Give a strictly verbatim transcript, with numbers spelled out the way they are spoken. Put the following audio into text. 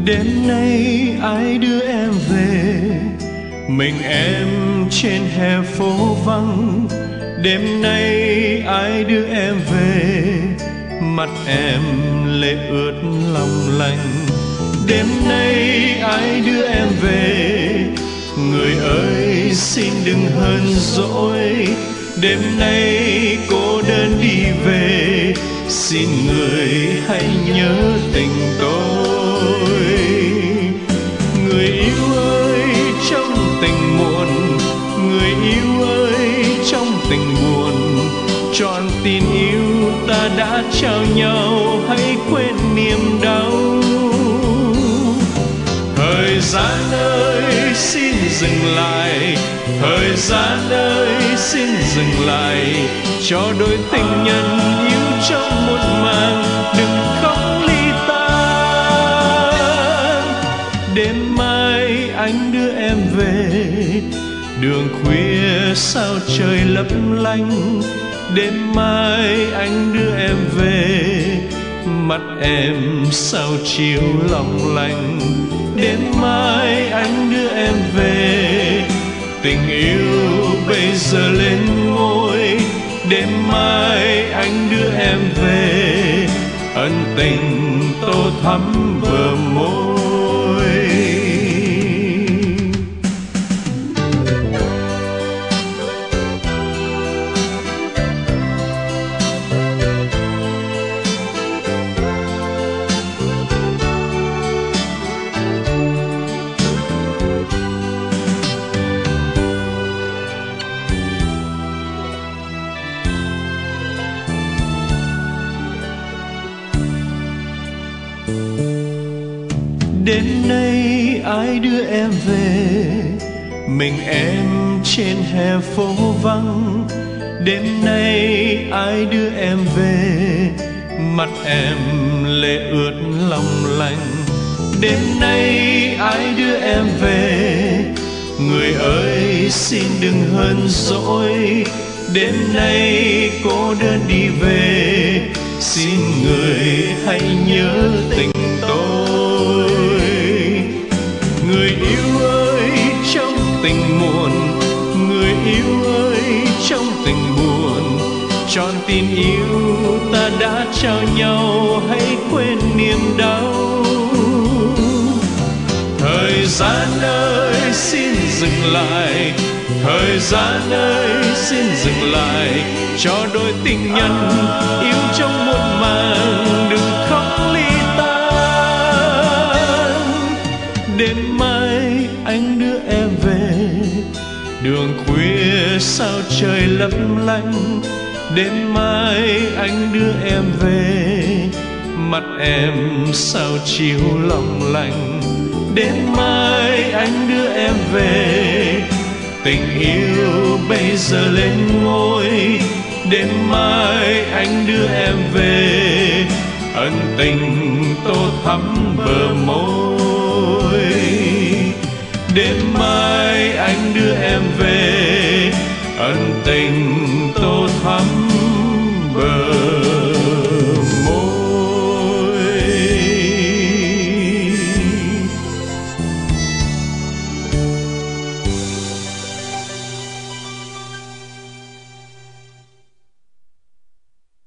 Đêm nay ai đưa em về, mình em trên hè phố vắng. Đêm nay ai đưa em về, mặt em lệ ướt lòng lành. Đêm nay ai đưa em về, người ơi xin đừng hờn dỗi. Đêm nay cô đơn đi về, xin người hãy nhớ tình tôi. Người yêu ơi trong tình muộn, người yêu ơi trong tình buồn, trọn tin yêu ta đã trao nhau, hãy quên niềm đau. Thời gian ơi xin dừng lại, thời gian ơi xin dừng lại, cho đôi tình nhân yêu trong một màng đừng khóc ly tan. Đêm mai anh đưa em về, đường khuya sao trời lấp lánh. Đêm mai anh đưa em về, mắt em sao chiều lòng lành. Đêm mai anh đưa em về, tình yêu bây giờ lên ngôi. Đêm mai anh đưa em về, ân tình tô thắm bờ môi. Đêm nay ai đưa em về, mình em trên hè phố vắng. Đêm nay ai đưa em về, mắt em lệ ướt lòng lành. Đêm nay ai đưa em về, người ơi xin đừng hờn dỗi. Đêm nay cô đơn đi về, xin người hãy nhớ tình tôi. Người yêu ơi trong tình muộn, người yêu ơi trong tình buồn, trọn tin yêu ta đã trao nhau, hãy quên niềm đau. Thời gian ơi xin dừng lại, thời gian ơi xin dừng lại, cho đôi tình nhân yêu trong muộn màng đừng khóc ly tan. Đêm mai anh đưa em về, đường khuya sao trời lấp lánh. Đêm mai anh đưa em về, mắt em sao chiều lòng lành. Đêm mai anh đưa em về, tình yêu bây giờ lên ngôi. Đêm mai anh đưa em về, ân tình tô thắm bờ môi. Đêm mai anh đưa em về, ân tình